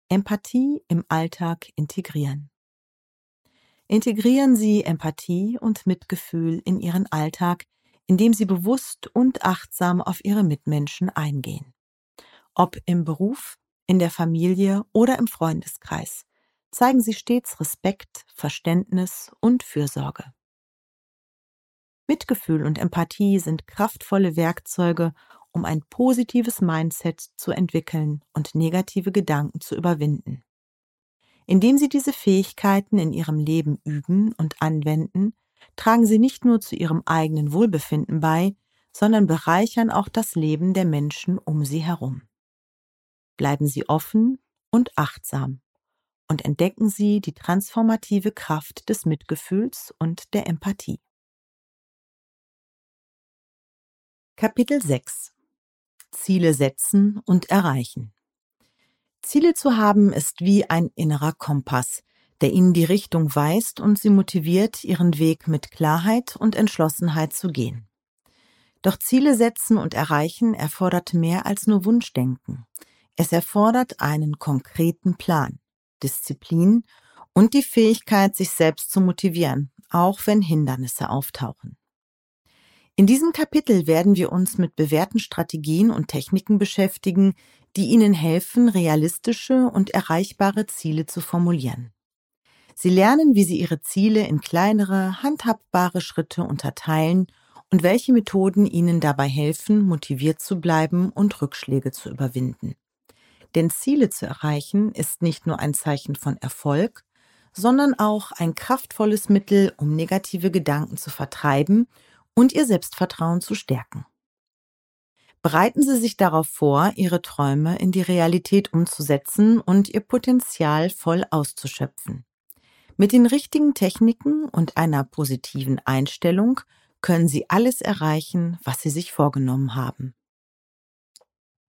Empathie im Alltag integrieren. Integrieren Sie Empathie und Mitgefühl in Ihren Alltag, indem Sie bewusst und achtsam auf Ihre Mitmenschen eingehen. Ob im Beruf, in der Familie oder im Freundeskreis, zeigen Sie stets Respekt, Verständnis und Fürsorge. Mitgefühl und Empathie sind kraftvolle Werkzeuge, um ein positives Mindset zu entwickeln und negative Gedanken zu überwinden. Indem Sie diese Fähigkeiten in Ihrem Leben üben und anwenden, tragen Sie nicht nur zu Ihrem eigenen Wohlbefinden bei, sondern bereichern auch das Leben der Menschen um Sie herum. Bleiben Sie offen und achtsam und entdecken Sie die transformative Kraft des Mitgefühls und der Empathie. Kapitel 6: Ziele setzen und erreichen. Ziele zu haben ist wie ein innerer Kompass, der Ihnen die Richtung weist und Sie motiviert, Ihren Weg mit Klarheit und Entschlossenheit zu gehen. Doch Ziele setzen und erreichen erfordert mehr als nur Wunschdenken. Es erfordert einen konkreten Plan, Disziplin und die Fähigkeit, sich selbst zu motivieren, auch wenn Hindernisse auftauchen. In diesem Kapitel werden wir uns mit bewährten Strategien und Techniken beschäftigen, die Ihnen helfen, realistische und erreichbare Ziele zu formulieren. Sie lernen, wie Sie Ihre Ziele in kleinere, handhabbare Schritte unterteilen und welche Methoden Ihnen dabei helfen, motiviert zu bleiben und Rückschläge zu überwinden. Denn Ziele zu erreichen ist nicht nur ein Zeichen von Erfolg, sondern auch ein kraftvolles Mittel, um negative Gedanken zu vertreiben und Ihr Selbstvertrauen zu stärken. Bereiten Sie sich darauf vor, Ihre Träume in die Realität umzusetzen und Ihr Potenzial voll auszuschöpfen. Mit den richtigen Techniken und einer positiven Einstellung können Sie alles erreichen, was Sie sich vorgenommen haben.